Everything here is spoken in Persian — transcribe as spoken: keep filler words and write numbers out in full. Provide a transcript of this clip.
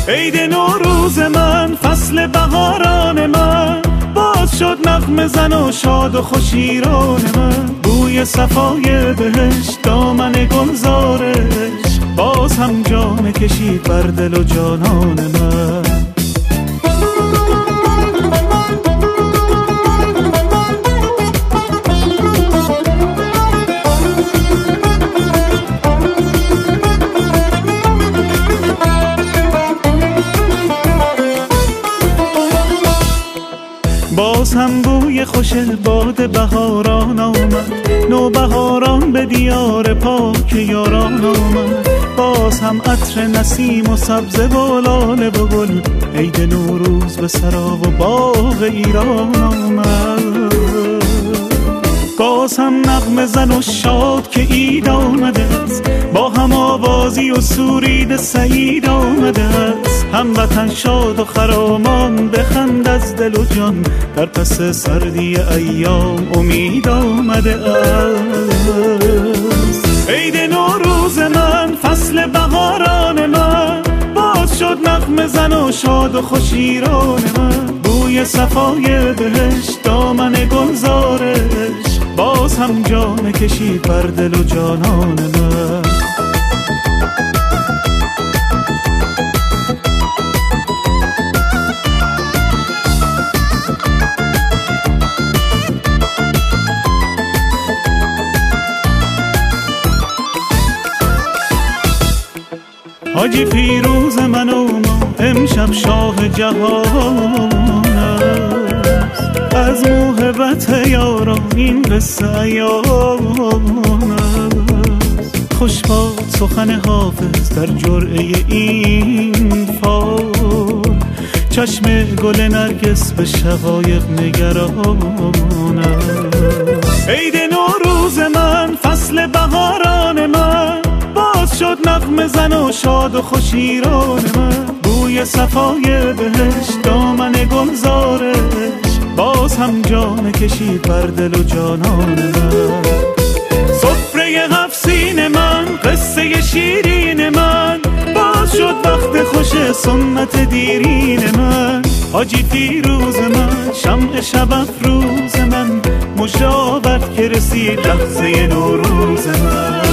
عید نوروز من، فصل بهاران من، باز شد نغمه زن و شاد و خوش ایران من. بوی صفای بهشت، دامن گلزارش، باز هم جام کشید بر دل و جانان من. باز هم بوی خوش باد بهاران آمد، نو بهاران به دیار پاک یاران آمد. باز هم عطر نسیم و سبزه و لاله و گل، عید نوروز به سرا و باغ ایران آمد. باز هم نغمه زن و شاد که عید آمده است، با هم آوازی و سرود سعید آمده است. هموطن شاد و خرامان بخند از دل و جان، در پس سردی ایام امید آمده است. عید نوروز من، فصل بهاران من، باز شد نغمه زن و شاد و خوش ایران من. بوی صفای بهشت، دامن گلزارش، باز هم جام کشید بر دل و جانان من. حاجی فیروز من و ما، امشب شاه جهان است. از موهبت یاران این قصه ایان است. خوش باد سخن حافظ در جرعه این فال، چشم گل نرگس به شقایق نگران است. عید نوروز من، فصل بهاران من، باز شد نغمه زن و شاد و خوش ایران من. بوی صفای بهشت، دامن گلزارش، باز هم جام کشید بر دل و جانان من. سفره هفت سین من، قصه شیرین من، باز شد وقت خوش سنت دیرین من. حاجی فیروز من، شمع شب افروز من، مژده آورد که رسید لحظه نوروز من.